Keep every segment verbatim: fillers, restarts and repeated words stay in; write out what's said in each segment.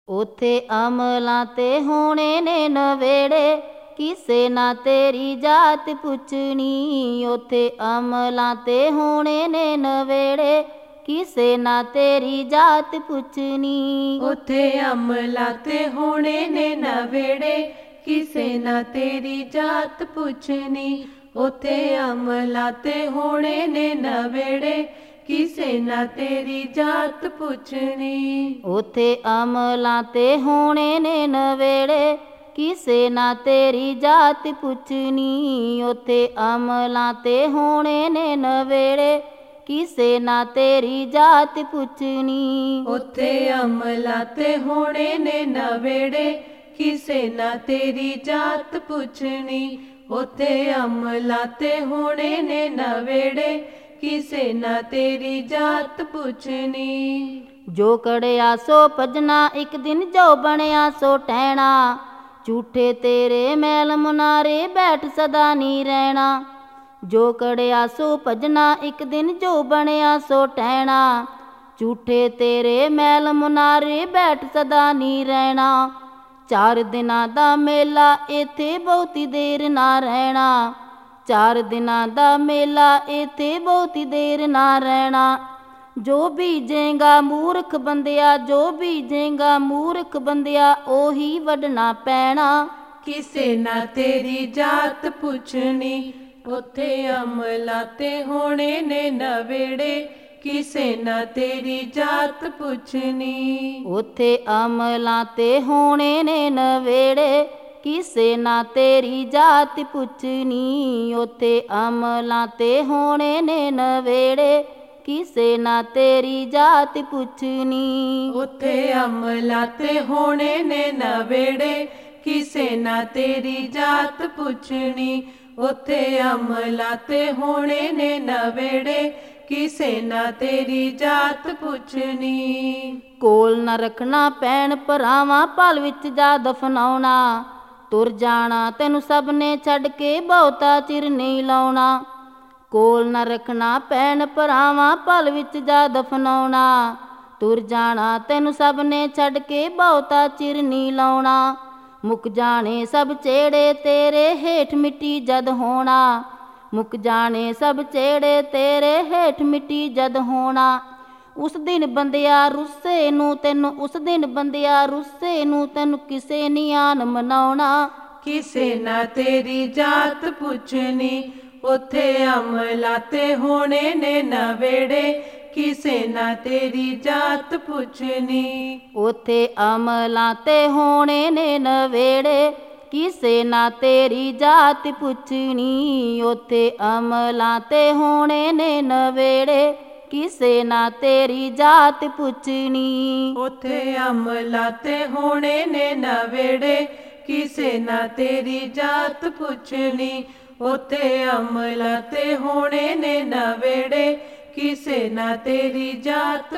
ਉੱਥੇ ਅਮਲਾਂ ਤੇ ਹੋਣੇ ਨੇ ਨਵੇੜੇ, ਕਿਸੇ ਨਾ ਤੇਰੀ ਜਾਤ ਪੁੱਛਣੀ। ਉੱਥੇ ਅਮਲਾਂ ਤੇ ਹੋਣੇ ਨੇ ਨਵੇੜੇ, ਕਿਸੇ ਨਾ ਤੇਰੀ ਜਾਤ ਪੁੱਛਣੀ। ਉੱਥੇ ਅਮਲਾਂ ਤੇ ਹੋਣੇ ਨੇ ਨਵੇੜੇ, ਕਿਸੇ ਨਾ ਤੇਰੀ ਜਾਤ ਪੁੱਛਣੀ। ਉੱਥੇ ਅਮਲਾਂ ਤੇ ਹੋਣੇ ਨੇ ਨਵੇੜੇ, ਕਿਸੇ ਨਾ ਤੇਰੀ ਜਾਤ ਪੁੱਛਣੀ। ਉੱਥੇ ਅਮਲਾਂ ਤੇ ਹੋਣੇ ਨੇ ਨਵੇੜੇ, ਕਿਸੇ ਨਾ ਤੇਰੀ ਜਾਤ ਪੁੱਛਣੀ। ਉੱਥੇ ਅਮਲਾਂ ਤੇ ਹੋਣੇ ਨੇ ਨਵੇੜੇ, ਕਿਸੇ ਨਾ ਤੇਰੀ ਜਾਤ ਪੁੱਛਣੀ। ਉੱਥੇ ਅਮਲਾਂ ਤੇ ਹੋਣੇ ਨੇ ਨਵੇੜੇ, ਕਿਸੇ ਨਾ ਤੇਰੀ ਜਾਤ ਪੁੱਛਣੀ। ਉੱਥੇ ਅਮਲਾਂ ਤੇ ਹੋਣੇ ਨੇ ਨਵੇੜੇ, ਕਿਸੇ ਨਾ ਤੇਰੀ ਜਾਤ ਪੁੱਛਣੀ। ਜੋ ਕੜਿਆ ਸੋ ਭਜਣਾ, ਇੱਕ ਦਿਨ ਜੋ ਬਣਿਆ ਸੋ ਟਹਿਣਾ। ਝੂਠੇ ਤੇਰੇ ਮੈਲ ਮੁਨਾਰੇ ਬੈਠ ਸਦਾ ਨੀ ਰਹਿਣਾ। ਜੋ ਕੜਿਆ ਸੋ ਭਜਣਾ, ਇੱਕ ਦਿਨ ਜੋ ਬਣਿਆ ਸੋ ਟਹਿਣਾ। ਝੂਠੇ ਤੇਰੇ ਮੈਲ ਮੁਨਾਰੇ ਬੈਠ ਸਦਾ ਨੀ ਰਹਿਣਾ। ਚਾਰ ਦਿਨਾਂ ਦਾ ਮੇਲਾ, ਇੱਥੇ ਬਹੁਤੀ ਦੇਰ ਨਾ ਰਹਿਣਾ। ਚਾਰ ਦਿਨਾਂ ਦਾ ਮੇਲਾ, ਇੱਥੇ ਬਹੁਤੀ ਦੇਰ ਨਾ ਰਹਿਣਾ। ਜੋ ਬੀਜੇਗਾ ਮੂਰਖ ਬੰਦਿਆ, ਜੋ ਬੀਜੇਗਾ ਮੂਰਖ ਬੰਦਿਆ, ਉਹੀ ਵੱਢਣਾ ਪੈਣਾ। ਕਿਸੇ ਨਾ ਤੇਰੀ ਜਾਤ ਪੁੱਛਣੀ। ਉੱਥੇ ਅਮਲਾਂ ਤੇ ਹੋਣੇ ਨੇ ਨਵੇੜੇ, ਕਿਸੇ ਨਾ ਤੇਰੀ ਜਾਤ ਪੁੱਛਣੀ। ਉੱਥੇ ਅਮਲਾਂ ਤੇ ਹੋਣੇ ਨੇ ਨਵੇੜੇ, ਕਿਸੇ ਨਾ ਤੇਰੀ ਜਾਤ ਪੁੱਛਣੀ। ਉੱਥੇ ਅਮਲਾਂ ਤੇ ਹੋਣੇ ਨੇ ਨਵੇੜੇ, ਕਿਸੇ ਨਾ ਤੇਰੀ ਜਾਤ ਪੁੱਛਣੀ। ਉੱਥੇ ਅਮਲਾਂ ਤੇ ਹੋਣੇ ਨੇ ਨਵੇੜੇ, ਕਿਸੇ ਨਾ ਤੇਰੀ ਜਾਤ ਪੁੱਛਣੀ। ਉੱਥੇ ਅਮਲਾਂ ਤੇ ਹੋਣੇ ਨੇ ਨਵੇੜੇ, ਕਿਸੇ ਨਾ ਤੇਰੀ ਜਾਤ ਪੁੱਛਣੀ। ਕੋਲ ਨਾ ਰੱਖਣਾ ਭੈਣ ਭਰਾਵਾਂ, ਪਲ ਵਿੱਚ ਜਾ ਦਫਨਾਉਣਾ। ਤੁਰ ਜਾਣਾ ਤੈਨੂੰ ਸਭ ਨੇ ਛੱਡ ਕੇ, ਬਹੁਤਾ ਚਿਰ ਨਹੀਂ ਲਾਉਣਾ। ਕੋਲ ਨਾ ਰੱਖਣਾ ਭੈਣ ਭਰਾਵਾਂ, ਪਲ ਵਿੱਚ ਜਾ ਦਫਨਾਉਣਾ। ਤੁਰ ਜਾਣਾ ਤੈਨੂੰ ਸਭ ਨੇ ਛੱਡ ਕੇ, ਬਹੁਤਾ ਚਿਰ ਨਹੀਂ ਲਾਉਣਾ। ਮੁੱਕ ਜਾਣੇ ਸਭ ਚੇੜੇ ਤੇਰੇ, ਹੇਠ ਮਿੱਟੀ ਜਦ ਹੋਣਾ। ਮੁੱਕ ਜਾਣੇ ਸਭ ਚੇੜੇ ਤੇਰੇ, ਹੇਠ ਮਿੱਟੀ ਜਦ ਹੋਣਾ। ਉਸ ਦਿਨ ਬੰਦਿਆ ਰੁੱਸੇ ਨੂੰ ਤੈਨੂੰ, ਉਸ ਦਿਨ ਬੰਦਿਆ ਰੁੱਸੇ ਨੂੰ ਤੈਨੂੰ, ਕਿਸੇ ਨੀ ਆਨ ਮਨਾਉਣਾ। ਕਿਸੇ ਨਾ ਤੇਰੀ ਜਾਤ ਪੁੱਛਣੀ। ਉੱਥੇ ਅਮਲਾਂ ਤੇ ਹੋਣੇ ਨੇ ਨਵੇੜੇ, ਕਿਸੇ ਨਾ ਤੇਰੀ ਜਾਤ ਪੁੱਛਣੀ। ਉੱਥੇ ਅਮਲਾਂ ਤੇ ਹੋਣੇ ਨੇ ਨਵੇੜੇ, ਕਿਸੇ ਨਾ ਤੇਰੀ ਜਾਤ ਪੁੱਛਣੀ। ਉੱਥੇ ਅਮਲਾਂ ਤੇ ਹੋਣੇ ਨੇ ਨਵੇੜੇ, ਕਿਸੇ ਨਾ ਤੇਰੀ ਜਾਤ ਪੁੱਛਣੀ। ਉੱਥੇ ਅਮਲਾਂ ਤੇ ਹੋਣੇ ਨੇ ਨਵੇੜੇ, ਕਿਸੇ ਨਾ ਤੇਰੀ ਜਾਤ ਪੁੱਛਣੀ। ਉੱਥੇ ਅਮਲਾਂ ਤੇ ਹੋਣੇ ਨੇ ਨਵੇੜੇ, ਕਿਸੇ ਨਾ ਤੇਰੀ ਜਾਤ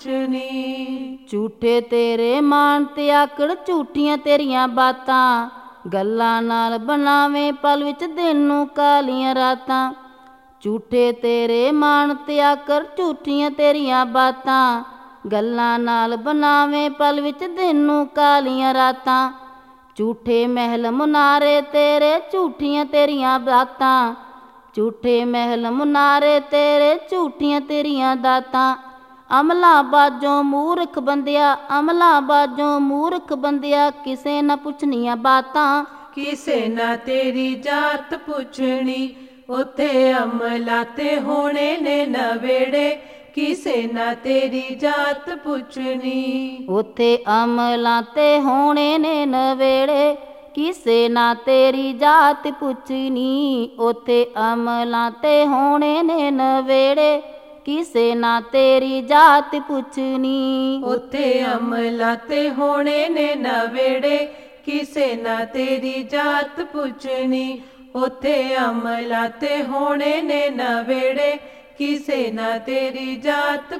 ਪੁੱਛਣੀ। ਝੂਠੇ ਤੇਰੇ ਮਾਣ ਤੇ ਆਕੜ, ਝੂਠੀਆਂ ਤੇਰੀਆਂ ਬਾਤਾਂ। ਗੱਲਾਂ ਨਾਲ ਬਣਾਵੇਂ ਪਲ ਵਿੱਚ ਦਿਨ ਨੂੰ ਕਾਲੀਆਂ ਰਾਤਾਂ। ਝੂਠੇ ਤੇਰੇ ਮਾਣ ਤੇ ਆਕੜ, ਝੂਠੀਆਂ ਤੇਰੀਆਂ ਬਾਤਾਂ। ਗੱਲਾਂ ਨਾਲ ਬਣਾਵੇਂ ਪਲ ਵਿੱਚ ਦਿਨ ਨੂੰ ਕਾਲੀਆਂ ਰਾਤਾਂ। ਝੂਠੇ ਮਹਿਲ ਮੁਨਾਰੇ ਤੇਰੇ, ਝੂਠੀਆਂ ਤੇਰੀਆਂ ਬਾਤਾਂ। ਝੂਠੇ ਮਹਿਲ ਮੁਨਾਰੇ ਤੇਰੇ, ਝੂਠੀਆਂ ਤੇਰੀਆਂ ਦਾਤਾਂ। ਅਮਲਾਂ ਬਾਝੋਂ ਮੂਰਖ ਬੰਦਿਆ, ਅਮਲਾਂ ਬਾਝੋਂ ਮੂਰਖ ਬੰਦਿਆ, ਕਿਸੇ ਨਾ ਪੁੱਛਣੀਆਂ ਬਾਤਾਂ। ਕਿਸੇ ਨਾ ਤੇਰੀ ਜਾਤ ਪੁੱਛਣੀ। ਉੱਥੇ ਅਮਲਾਂ ਤੇ ਹੋਣੇ ਨੇ ਨਵੇੜੇ, ਕਿਸੇ ਨਾ ਤੇਰੀ ਜਾਤ ਪੁੱਛਣੀ। ਉੱਥੇ ਅਮਲਾਂ ਤੇ ਹੋਣੇ ਨੇ ਨਵੇੜੇ, ਕਿਸੇ ਨਾ ਤੇਰੀ ਜਾਤ ਪੁੱਛਣੀ। ਉੱਥੇ ਅਮਲਾਂ ਤੇ ਹੋਣੇ ਨੇ ਨਵੇੜੇ, ਕਿਸੇ ਨਾ ਤੇਰੀ ਜਾਤ ਪੁੱਛਣੀ। ਉੱਥੇ ਅਮਲਾਂ ਤੇ ਹੋਣੇ ਨੇ ਨਵੇੜੇ, ਕਿਸੇ ਨਾ ਤੇਰੀ ਜਾਤ ਪੁੱਛਣੀ। ਉੱਥੇ ਅਮਲਾਂ ਤੇ ਹੋਣੇ ਨੇ ਨਵੇੜੇ, ਕਿਸੇ ਨਾ ਤੇਰੀ ਜਾਤ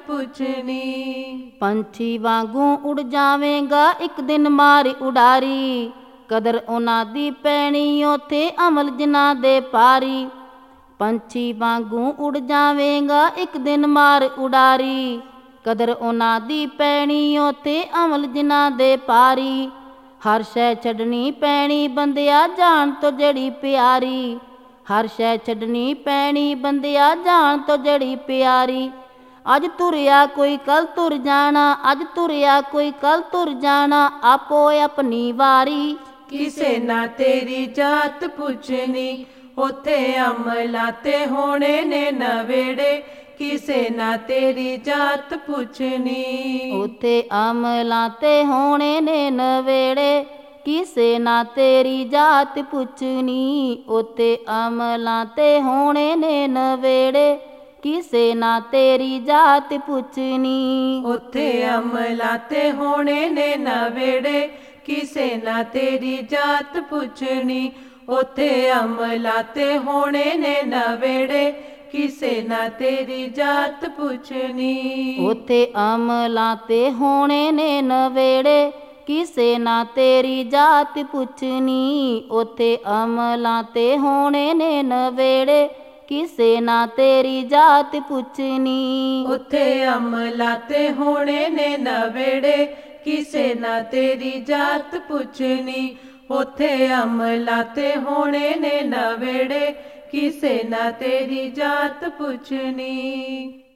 ਪੁੱਛਣੀ। ਪੰਛੀ ਵਾਂਗੂ ਉੜ ਜਾਵੇਂਗਾ, ਇੱਕ ਦਿਨ ਮਾਰੀ ਉਡਾਰੀ। ਕਦਰ ਉਹਨਾਂ ਦੀ ਪੈਣੀ, ਉੱਥੇ ਅਮਲ ਜਿਨ੍ਹਾਂ ਦੇ ਪਾਰੀ। ਪੰਛੀ ਵਾਂਗੂ ਉੜ ਜਾਵੇਂਗਾ, ਇੱਕ ਦਿਨ ਮਾਰ ਉਡਾਰੀ। ਕਦਰ ਉਹਨਾਂ ਦੀ ਪੈਣੀ ਉੱਥੇ ਅਮਲ ਜਿਨ੍ਹਾਂ ਦੇ ਪਾਰੀ। ਹਰ ਸ਼ੈ ਛੱਡਣੀ ਪੈਣੀ ਬੰਦਿਆ ਜਾਣ ਤੋਂ ਜਿਹੜੀ ਪਿਆਰੀ। ਹਰ ਸ਼ੈ ਛੱਡਣੀ ਪੈਣੀ ਬੰਦਿਆ ਜਾਣ ਤੋਂ ਜਿਹੜੀ ਪਿਆਰੀ। ਅੱਜ ਤੁਰਿਆ ਕੋਈ ਕੱਲ ਤੁਰ ਜਾਣਾ, ਅੱਜ ਤੁਰਿਆ ਕੋਈ ਕੱਲ ਤੁਰ ਜਾਣਾ, ਆਪੋ ਆਪਣੀ ਵਾਰੀ। ਕਿਸੇ ਨਾ ਤੇਰੀ ਜਾਤ ਪੁੱਛਣੀ, ਉੱਥੇ ਅਮਲਾਂ ਤੇ ਹੋਣੇ ਨੇ ਨਵੇੜੇ। ਕਿਸੇ ਨਾ ਤੇਰੀ ਜਾਤ ਪੁੱਛਣੀ, ਉੱਥੇ ਅਮਲਾਂ ਤੇ ਹੋਣੇ ਨੇ ਨਵੇੜੇ। ਕਿਸੇ ਨਾ ਤੇਰੀ ਜਾਤ ਪੁੱਛਣੀ, ਉੱਥੇ ਅਮਲਾਂ ਤੇ ਹੋਣੇ ਨੇ ਨਵੇੜੇ। ਕਿਸੇ ਨਾ ਤੇਰੀ ਜਾਤ ਪੁੱਛਣੀ, ਉੱਥੇ ਅਮਲਾਂ ਤੇ ਹੋਣੇ ਨੇ ਨਵੇੜੇ। ਕਿਸੇ ਨਾ ਤੇਰੀ ਜਾਤ ਪੁੱਛਣੀ, ਉੱਥੇ ਅਮਲਾਂ ਤੇ ਹੋਣੇ ਨੇ ਨਵੇੜੇ। ਕਿਸੇ ਨਾ ਤੇਰੀ ਜਾਤ ਪੁੱਛਣੀ, ਉੱਥੇ ਅਮਲਾਂ ਤੇ ਹੋਣੇ ਨੇ ਨਵੇੜੇ। ਕਿਸੇ ਨਾ ਤੇਰੀ ਜਾਤ ਪੁੱਛਣੀ, ਉੱਥੇ ਅਮਲਾਂ ਤੇ ਹੋਣੇ ਨੇ ਨਵੇੜੇ। ਕਿਸੇ ਨਾ ਤੇਰੀ ਜਾਤ ਪੁੱਛਣੀ, ਉੱਥੇ ਅਮਲਾਂ ਤੇ ਹੋਣੇ ਨੇ ਨਵੇੜੇ। ਕਿਸੇ ਨਾ ਤੇਰੀ ਜਾਤ ਪੁੱਛਣੀ, ਉੱਥੇ ਅਮਲਾਂ ਤੇ ਹੋਣੇ ਨੇ ਨਵੇੜੇ। ਕਿਸੇ ਨਾ ਤੇਰੀ ਜਾਤ ਪੁੱਛਣੀ।